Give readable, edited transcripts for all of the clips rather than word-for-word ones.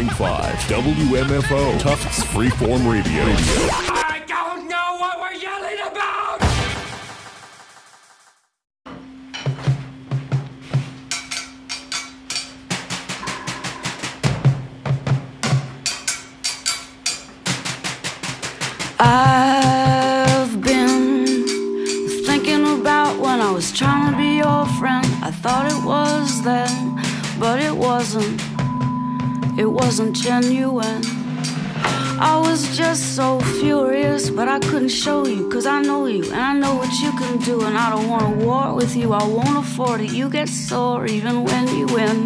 WMFO, Tufts Freeform Radio. I don't know what we're yelling about! I've been thinking about when I was trying to be your friend. I thought it was then, but it wasn't. It wasn't genuine. I was just so furious, but I couldn't show you, 'cause I know you, and I know what you can do, and I don't want to war with you, I won't afford it. You get sore even when you win.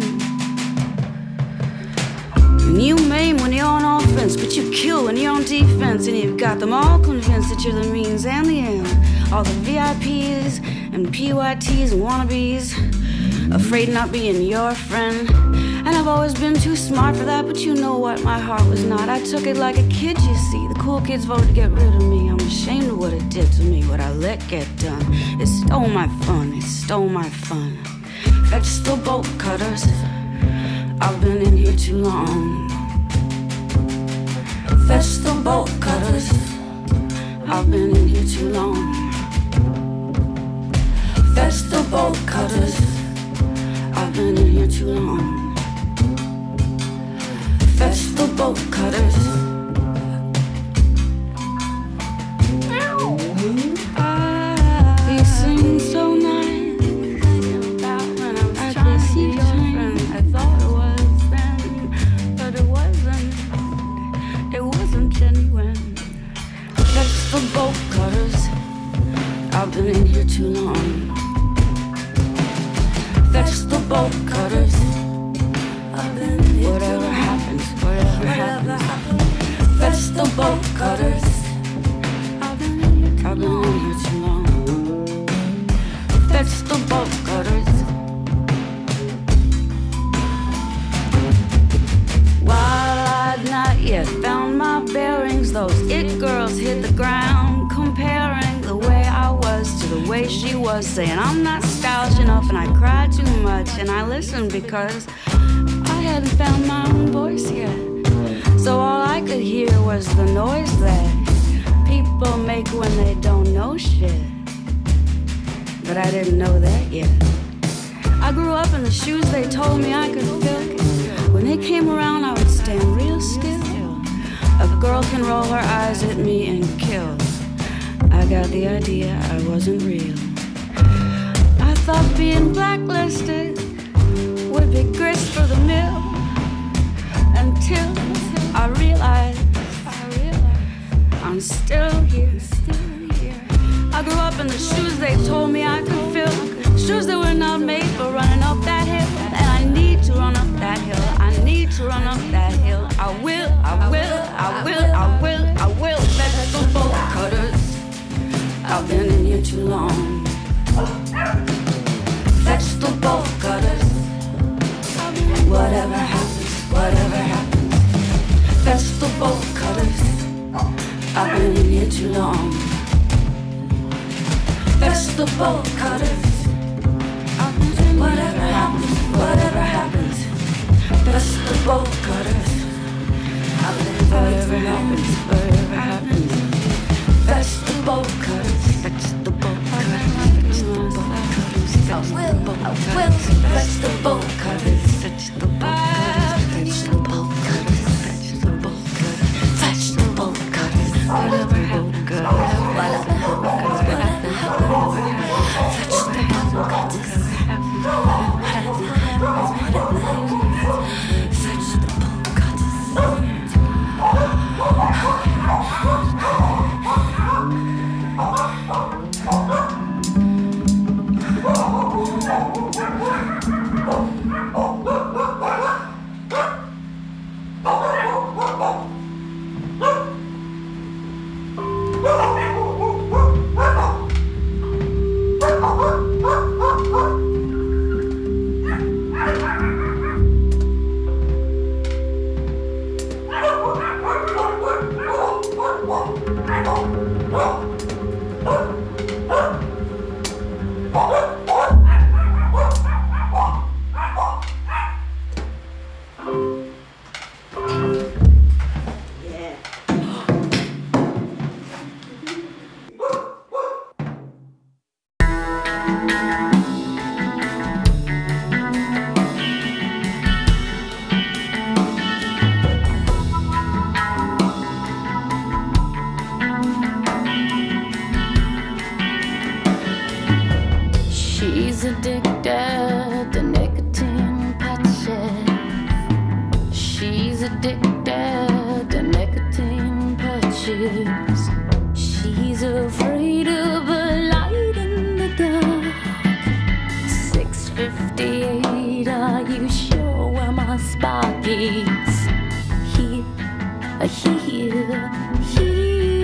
And you maim when you're on offense, but you kill when you're on defense, and you've got them all convinced that you're the means and the end. All the VIPs and PYTs and wannabes, afraid of not being your friend. And I've always been too smart for that, but you know what, my heart was not. I took it like a kid, you see. The cool kids voted to get rid of me. I'm ashamed of what it did to me, what I let get done. It stole my fun, it stole my fun. Fetch the bolt cutters, I've been in here too long. Fetch the bolt cutters, I've been in here too long. Fetch the bolt cutters, I've been in here too long. Fetch the bolt cutters. You seem so nice. I could see your friend. I thought it was then, but it wasn't. It wasn't genuine. Fetch the bolt cutters. I've been in here too long. Fetch the bolt cutters. Whatever happens, whatever happens. Fetch the bolt cutters. I've been in here too long. Fetch the bolt cutters. While I'd not yet found my bearings, those it girls hit the ground, comparing the way I was to the way she was, saying I'm not stylish enough and I cry too much, and I listened because I hadn't found my own voice yet. So all I could hear was the noise that people make when they don't know shit. But I didn't know that yet. I grew up in the shoes they told me I could fill. When they came around, I would stand real still. A girl can roll her eyes at me and kill. I got the idea I wasn't real. I thought being blacklisted would be grist for the mill, until I realized I'm still here. I grew up in the shoes they told me I could fill, shoes that were not made for running up that hill, and I need to run up that hill. I need to run up that hill. I will, I will, I will, I will, I will. Fetch the bolt cutters. I've been in here too long. Fetch the bolt cutters. Whatever happens, whatever happens. Fetch the bolt cutters. I've been in here too long. Fetch the bolt cutters. Whatever happens, whatever happens. Fetch the bolt cutters. Whatever happens, whatever happens. Fetch the bolt cutters. Fetch the bolt cutters. Fetch the bolt cutters. I will. Fetch the bolt cutters. Fetch the bolt cutters. Fetch the bolt cutters. Fetch the bolt cutters. Whatever happens, whatever happens. Fetch the bolt cutters. Fetch the bolt cutters. She's addicted to nicotine patches. She's addicted to nicotine patches. She's afraid of a light in the dark. 6:58, are you sure where my spark is? Here, here, here.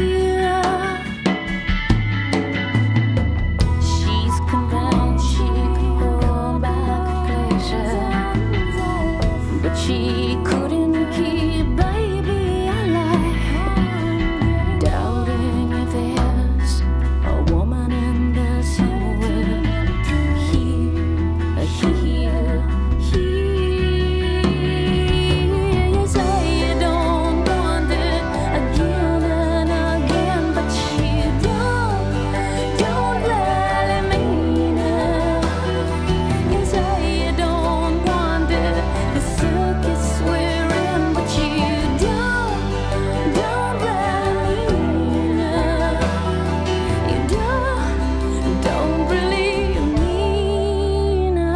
She's convinced she could hold back pleasure, but she couldn't keep baby alive. Doubting if there's a woman in this world. Here, here, here. You say you don't want it again and again, but you don't really mean it. You say you don't want it, the circus we're in, but you don't really mean it. You don't really mean it.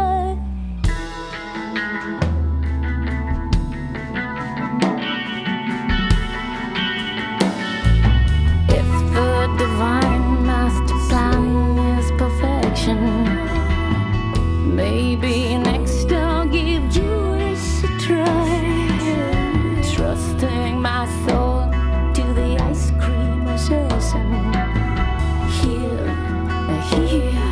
If the divine master plan is perfection, maybe next I'll give Judas a try. Trusting my soul to the ice cream assassin. Here, here,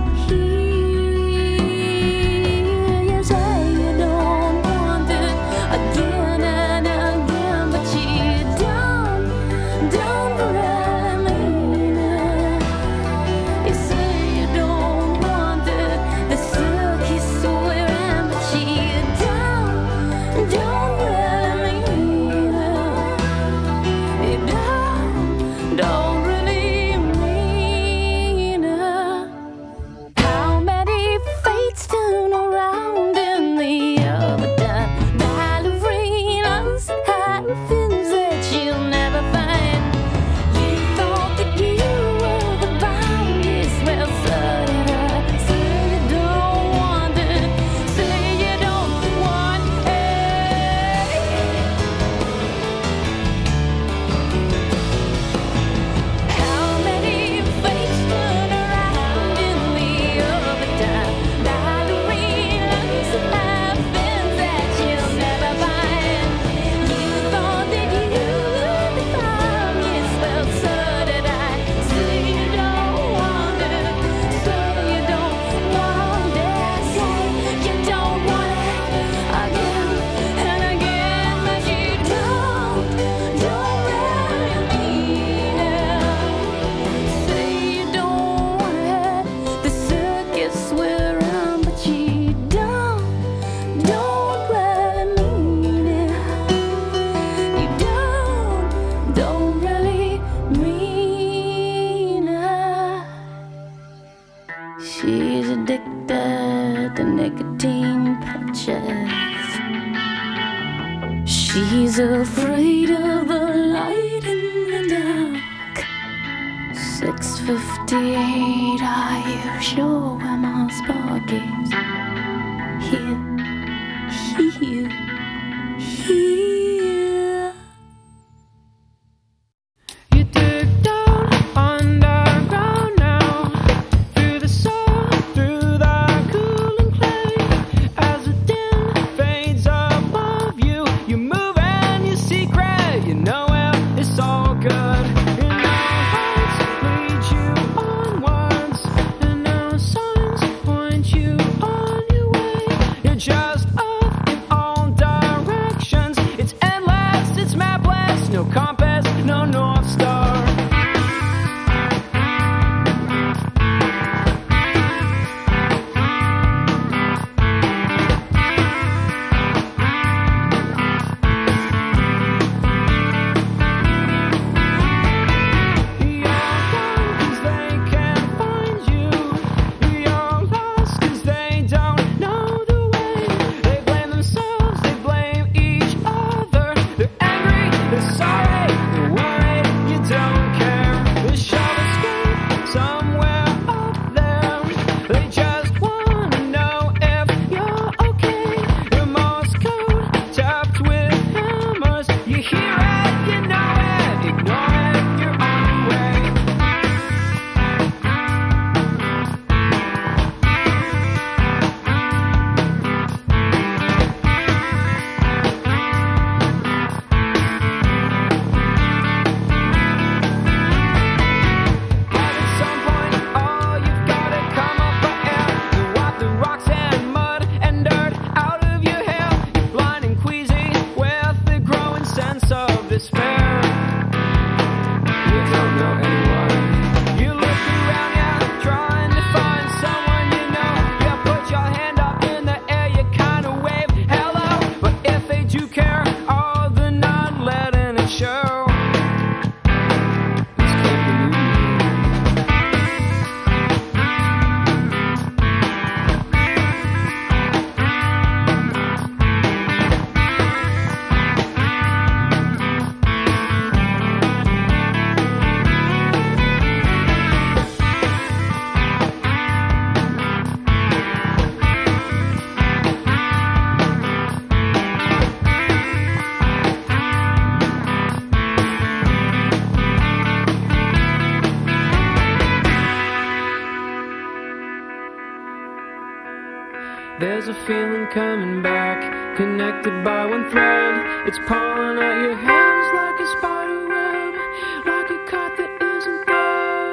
here. You say you don't want it again and again, but you don't really mean it. You say you don't want it, the circus we're in, but you don't really mean it. You don't really mean it. How many fates turn around in the overdone? Ballerinas have fins that you'll never find. You thought that you were the boundless, well, so did I. Say you don't want it, say you don't want it. How many fates turn around in the overdone? Ballerinas have fins that you'll never find. You thought that you were the boundless, well, so did I. Say you don't want it, so you don't want it. Say you don't want it again and again, but you don't really mean it. Say you don't want it, the circus we're in, but you don't really mean it. You don't really mean it. She's addicted to nicotine patches. She's afraid of the light in the dark. 6:58, are you sure where my spark is? Here, here, here. You dig down underground now, through the soul, through the cooling clay. As the dim fades above you, you move and you see gray. You know it's all good. And our hearts lead you onwards, and our signs point you on your way. You're just up in all directions. It's There's a feeling coming back, connected by one thread. It's pulling at your hands like a spider web, like a cut that isn't there.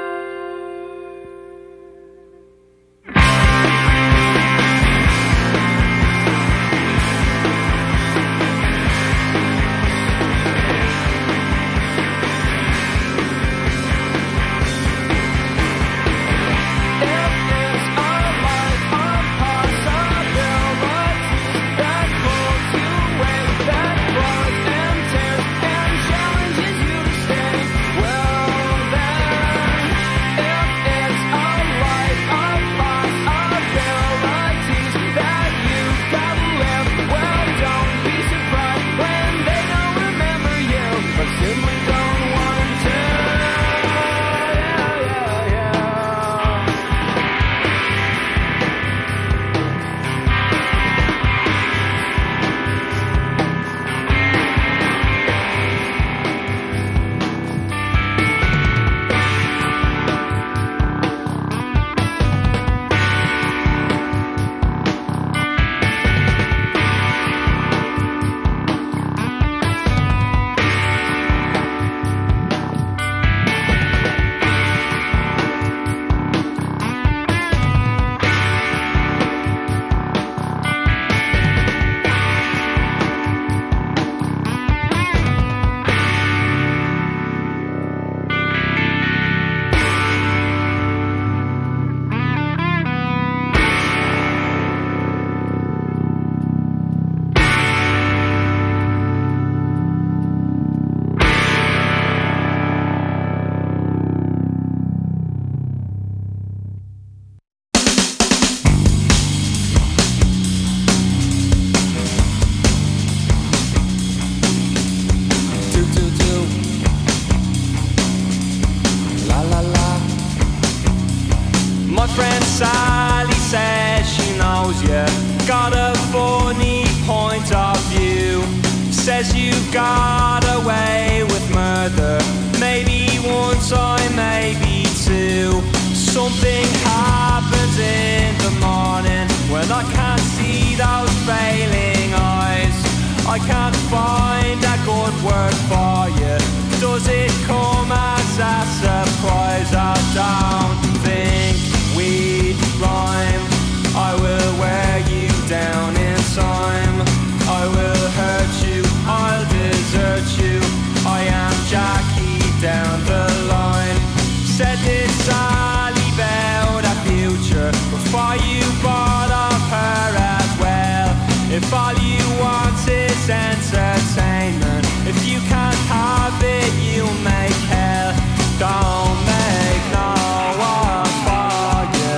My friend Sally says she knows you got a funny point of view. Says you've got away with murder, maybe one time, maybe two. Something happens in the morning when I can't see those failing eyes. I can't find a good word for you. Does it come as a surprise? I don't think we'd rhyme. I will wear you down in time. I will hurt you, I'll desert you. I am Jackie down the line. Said this Sally about a future before you bought off her as well. If all you want is entertainment, if you can't have it, you make hell. Don't make no one for you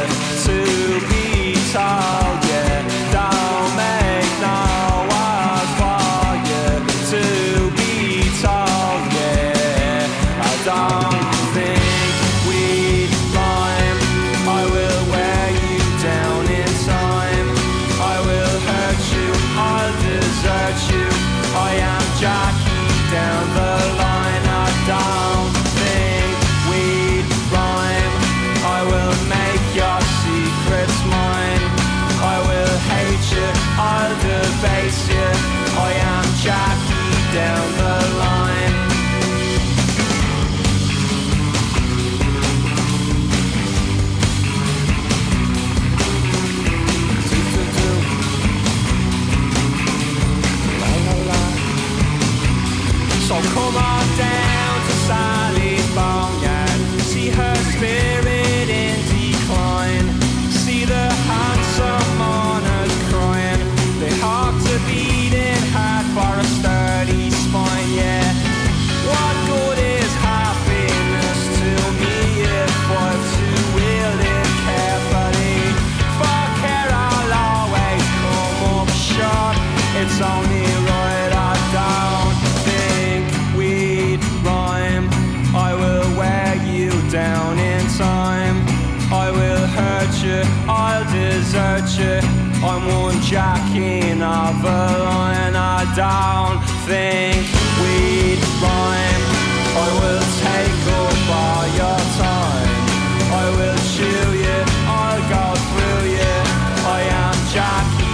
to be told, yeah. Don't make no one for you to be told, yeah. I don't think we'd rhyme. I will wear you down in time. I will hurt you, I'll desert you. I am Jackie down the line. I don't think we'd rhyme. I will make your secrets mine. I will hate you, I'll debase you. I am Jackie down the line. So come on down to Sally's boneyard. See her spirit in decline. See the handsome mourners crying. They hope to beating heart for a sturdy spine, yeah. What good is happiness to me if I'm to wield it carefully? For care I'll always come up short. It's only right I don't think we'd rhyme. I will wear you down in time. I will hurt you, I'll desert you. I'm one Jackie of a line. I don't think we'd rhyme. I will take up all your time. I will chew you, I'll go through you. I am Jackie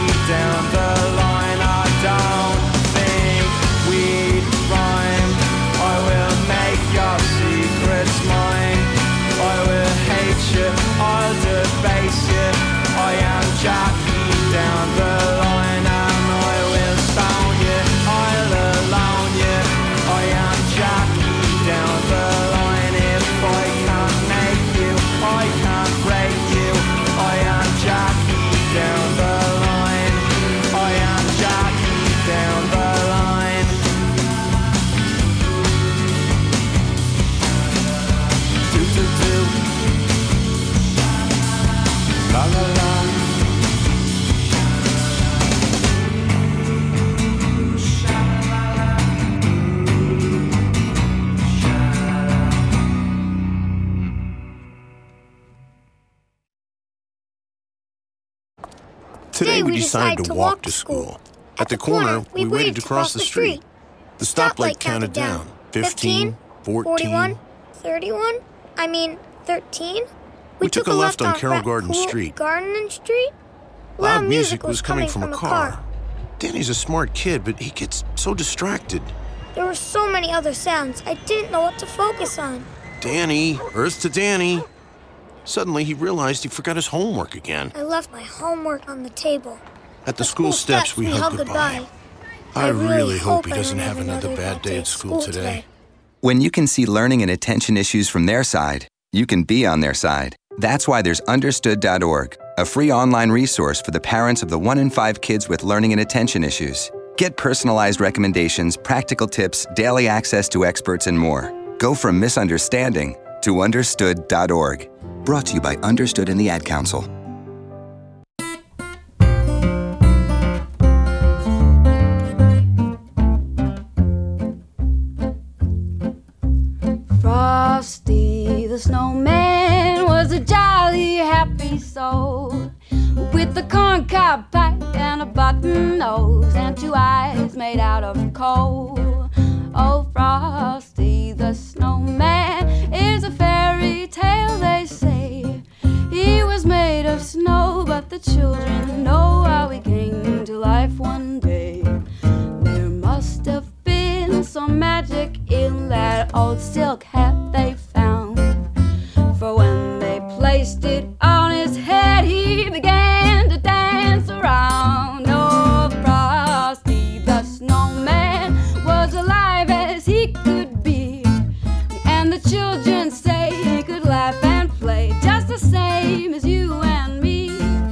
I'll debase you. I am Jackie down the line, and I will stone you. I'll alone you. I am Jackie down the line. If I can't make you, I can't break you. I am Jackie down the line. I am Jackie down the line. Do do do. La la la. Today we decided to walk to school. At the corner, we waited to cross the street. The stoplight counted down. 15, 14. 31? I mean, 13? We took a left on Carroll Garden Street. Garden Street? Loud music was coming from a car. Danny's a smart kid, but he gets so distracted. There were so many other sounds, I didn't know what to focus on. Danny, Earth to Danny. Suddenly, he realized he forgot his homework again. I left my homework on the table. At the school steps, we hugged goodbye. I really hope he doesn't have another bad day at school today. When you can see learning and attention issues from their side, you can be on their side. That's why there's Understood.org, a free online resource for the parents of the 1 in 5 kids with learning and attention issues. Get personalized recommendations, practical tips, daily access to experts, and more. Go from misunderstanding to Understood.org. Brought to you by Understood and the Ad Council. Frosty the snowman was a jolly happy soul, with a corncob pipe and a button nose and 2 eyes made out of coal. Oh, Frosty the snowman is a fairy tale, they say. He was made of snow, but the children know how he came to life one day. There must have been some magic in that old silk hat they found, for when they placed it on his head, he began to dance around. Oh, Frosty the snowman was alive as he could be, and the children say he could laugh and play just the same as you and me.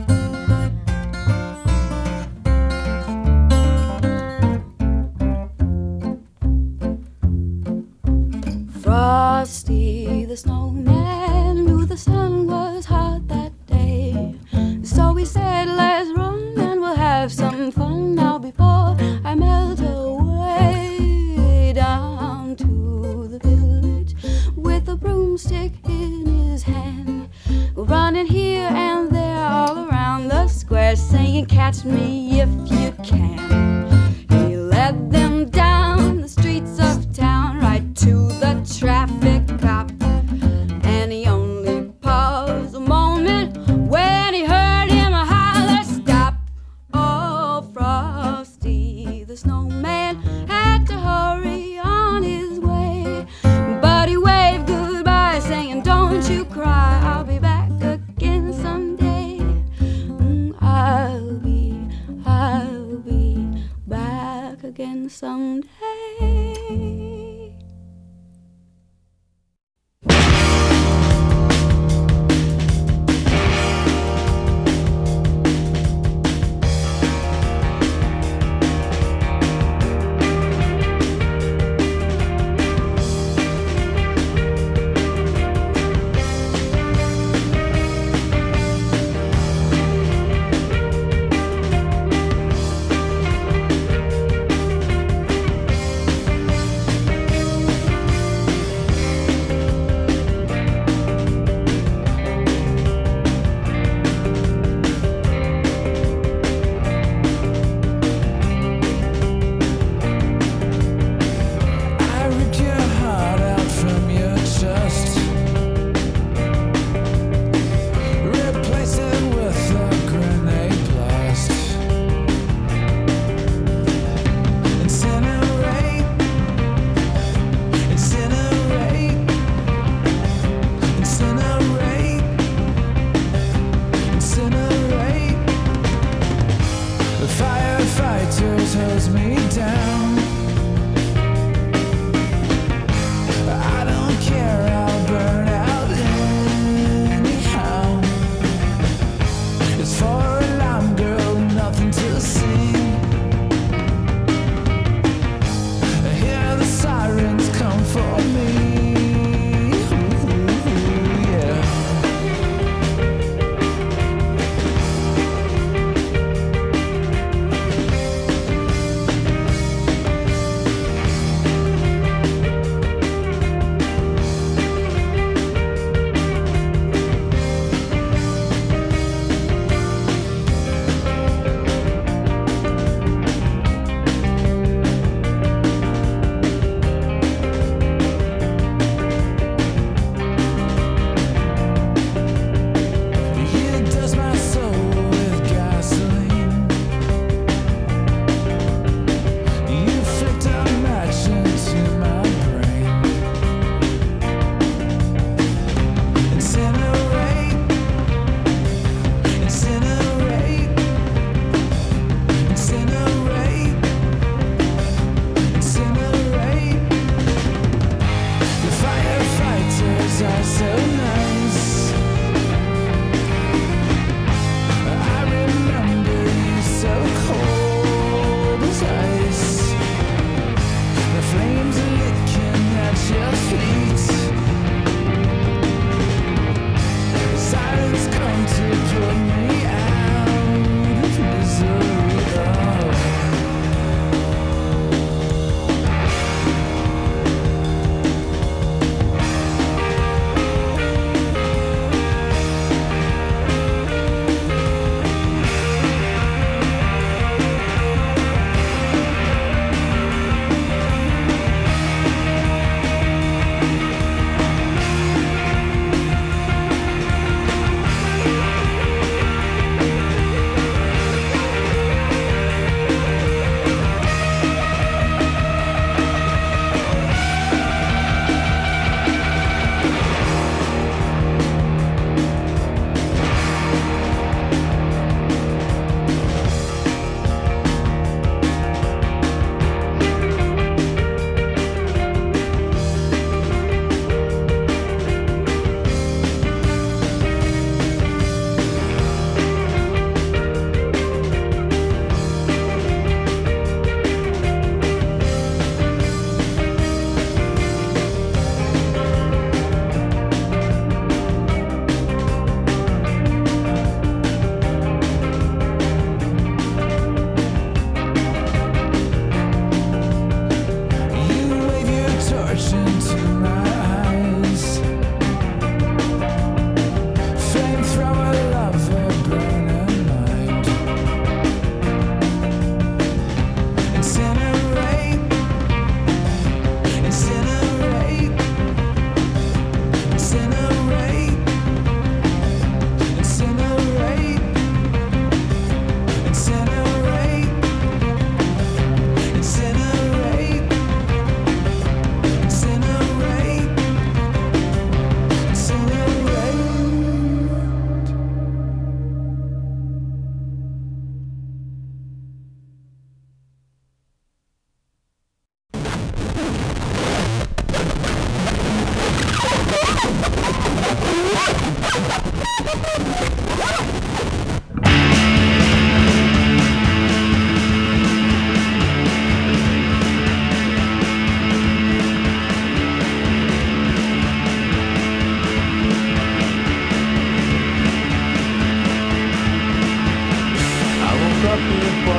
Frosty the snowman knew the sun was hot that day, so he said, let's run and we'll have some fun now before I melt away. Down to the village with a broomstick in his hand, running here and there all around the square, singing, catch me if you can. He led them down the streets of town, right to the traffic cop, and he only paused a moment when he heard him holler, stop. Oh, Frosty the snowman had to hurry on his way, but he waved goodbye saying, don't you cry, I'll be back again someday. I'll be back again someday.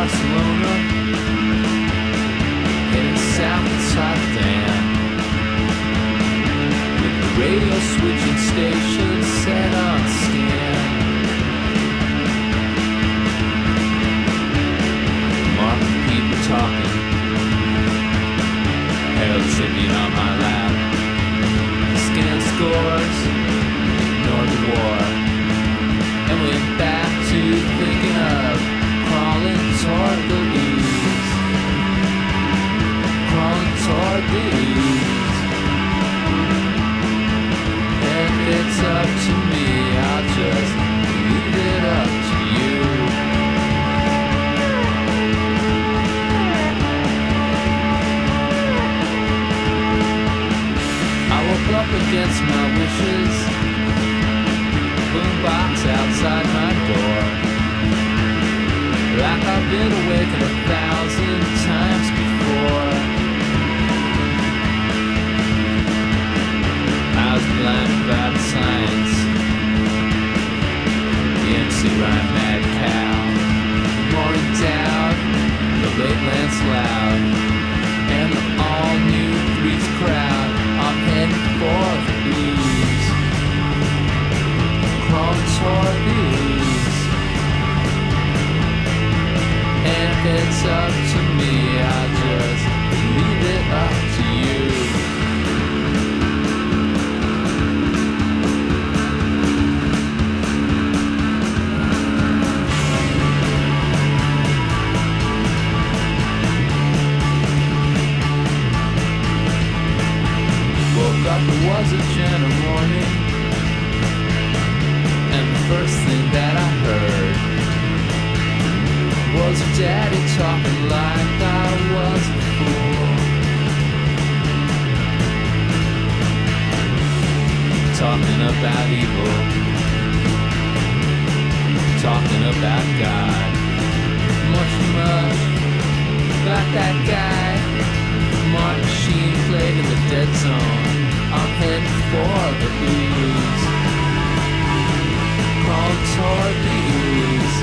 Barcelona, heading south to Rotterdam, with the radio switching station set on scan. Marking people talking, Herald Tribune on my lap. Scan scores, ignored the war, and went back to thinking of crawling toward the ooze, crawling toward the ooze. And if it's up to me, I'll just leave it up to you. I woke up against my wishes, boombox outside my door, like I've been awakened 1,000 times before. I was blinded by the science, the MC Rhyme Mad Cow, Morning Dowd, the late Lance Loud, and the all-new Threes crowd. I'm heading for the ooze, crawling toward the ooze. And if it's up to me, I'll just leave it up to you. Woke up, it was a gentle morning, and the first thing that I heard was Daddy talking like I was a fool, talking about evil, talking about God, much about that guy. Martin Sheen played in the dead zone. I'm heading for the ooze, crawling toward the ooze.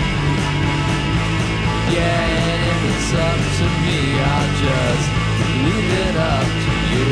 Yeah, and if it's up to me, I'll just leave it up to you.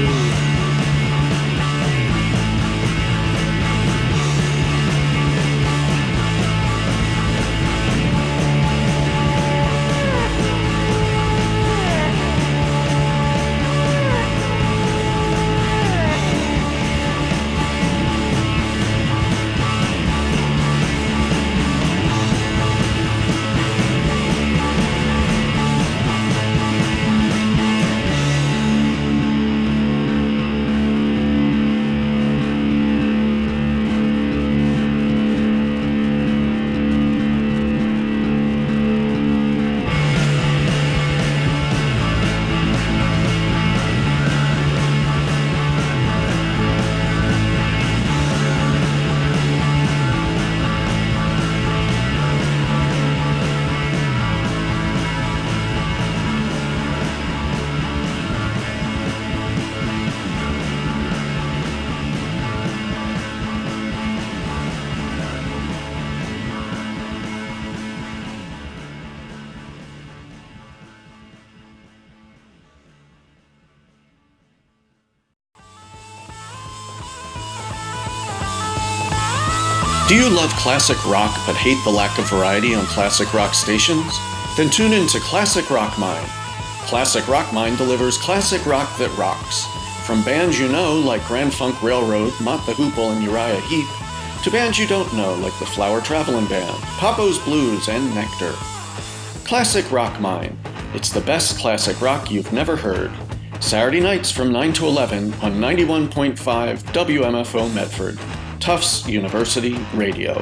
Do you love classic rock but hate the lack of variety on classic rock stations? Then tune in to Classic Rock Mine. Classic Rock Mine delivers classic rock that rocks. From bands you know like Grand Funk Railroad, Mott the Hoople, and Uriah Heep, to bands you don't know like the Flower Travelin' Band, Papo's Blues, and Nectar. Classic Rock Mine. It's the best classic rock you've never heard. Saturday nights from 9 to 11 on 91.5 WMFO Medford. Tufts University Radio.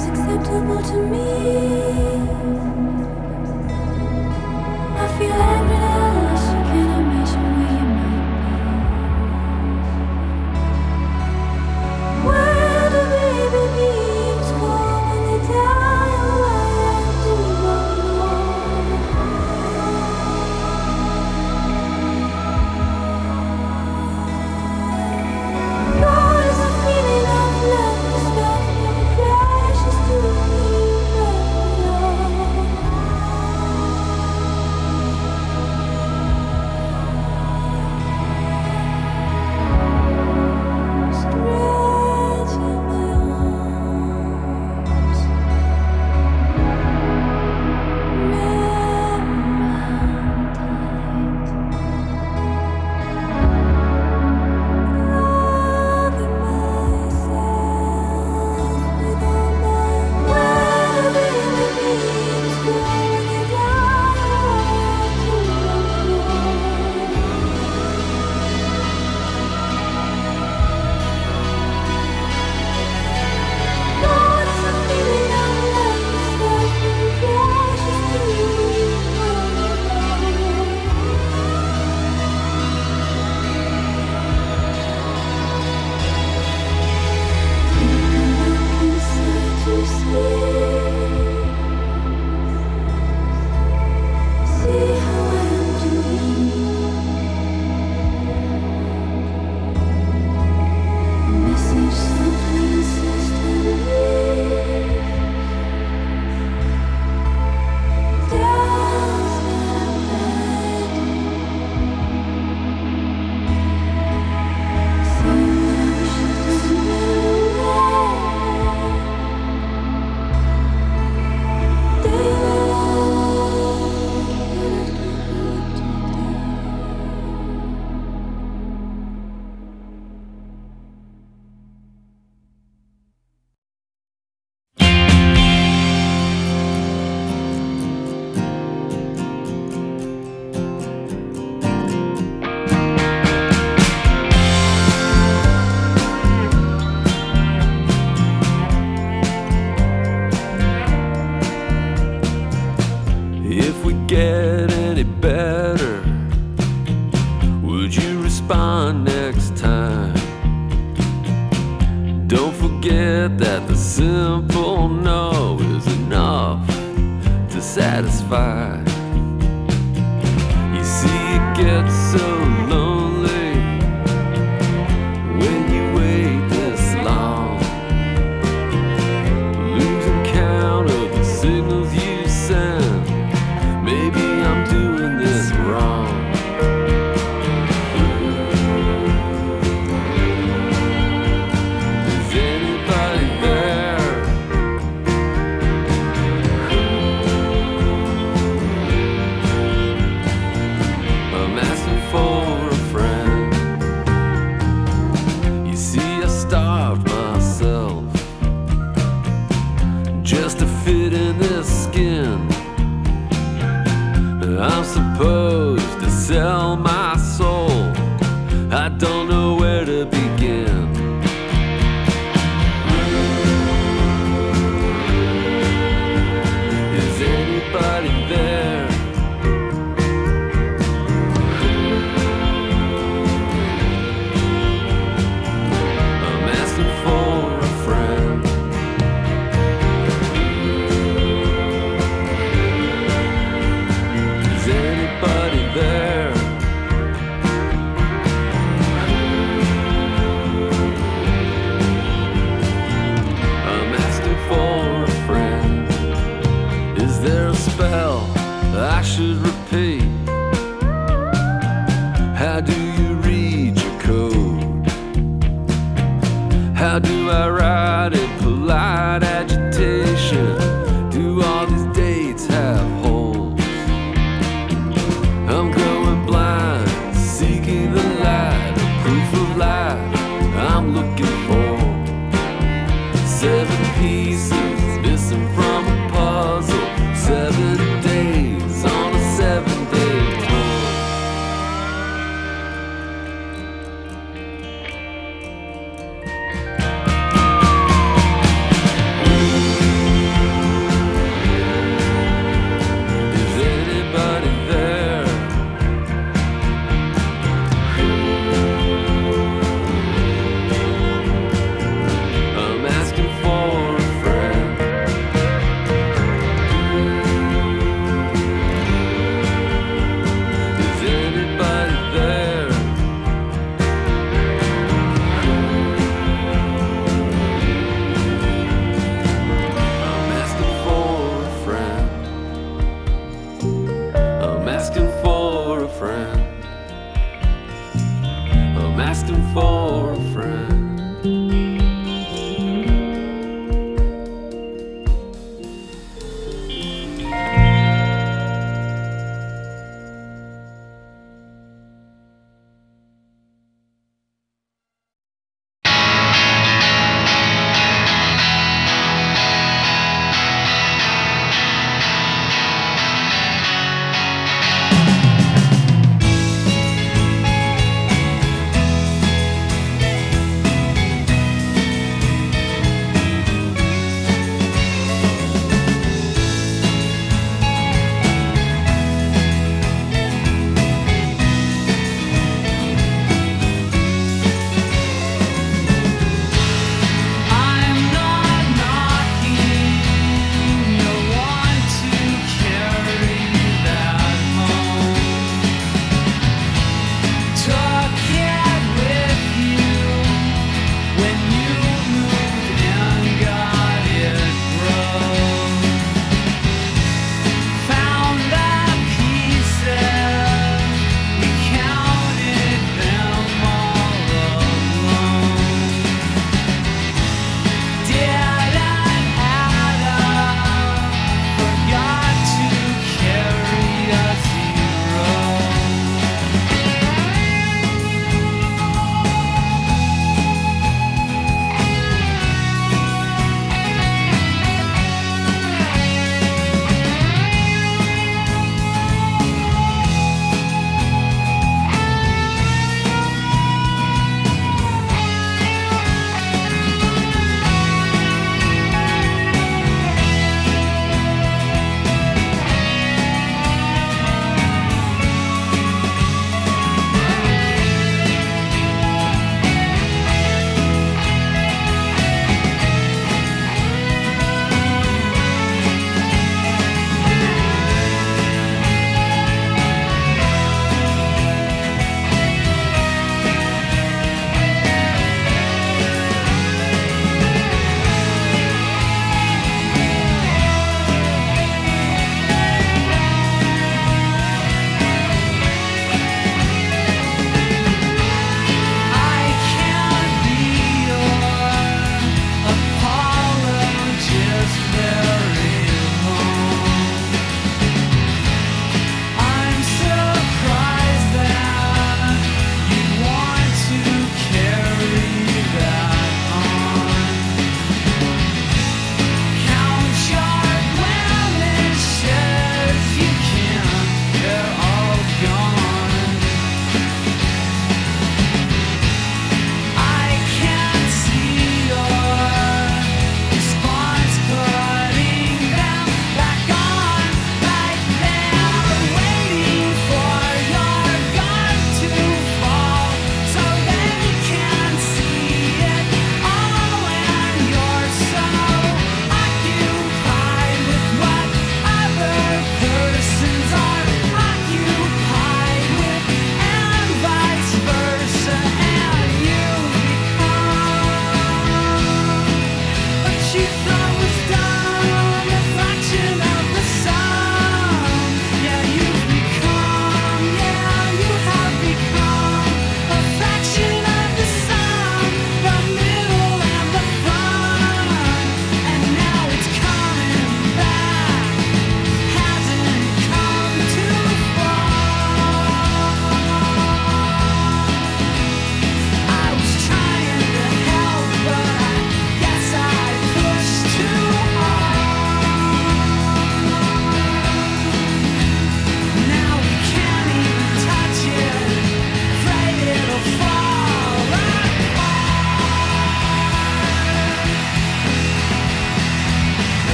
seems acceptable to me. I feel angry that I wish you can imagine where you might be. Where do baby beams go when they die? Oh, I do not know. God is a feeling of love, the stuff never crashes to me. Stretching my arms, wrap around tight, loving myself with all my where baby beams go when they die. I do not know. God is a feeling of love, the stuff never crashes to me. Take a look inside your sleep. See how I'm doing. A message softly insistently. Doubts that I'm bad. Say what I wish it doesn't matter. If we get any better, would you respond next time? Don't forget that the simple no is enough to satisfy. You see, it gets so lonely when you wait this long, losing count of the signals you send. Maybe I'm doing this wrong. Is anybody there? I'm asking for a friend. You see, I starved myself just to fit in this skin. I'm supposed to sell my soul. I don't know where to begin. Is anybody there? I'm asking for a friend. Is anybody there? I'm asking for a friend. Is there a spell I should repeat? How do you read your code? How do I write in polite agitation? Do all these dates have holes? I'm going blind, seeking the light, proof of life I'm looking for. 7 pieces missing from a puzzle. 7 days on a 7-day tour.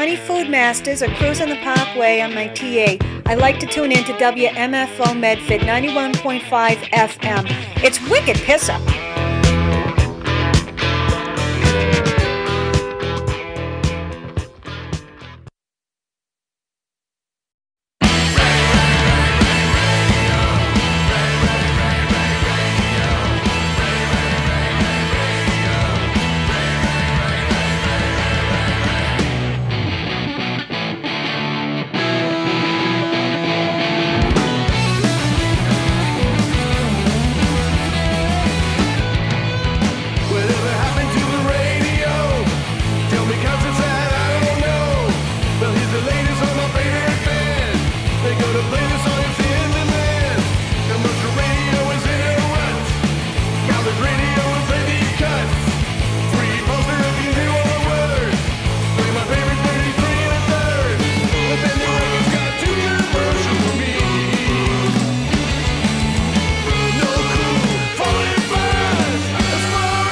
Johnny Foodmasters or cruising the Parkway on my TA, I like to tune in to WMFO Medford 91.5 FM. It's wicked pisser.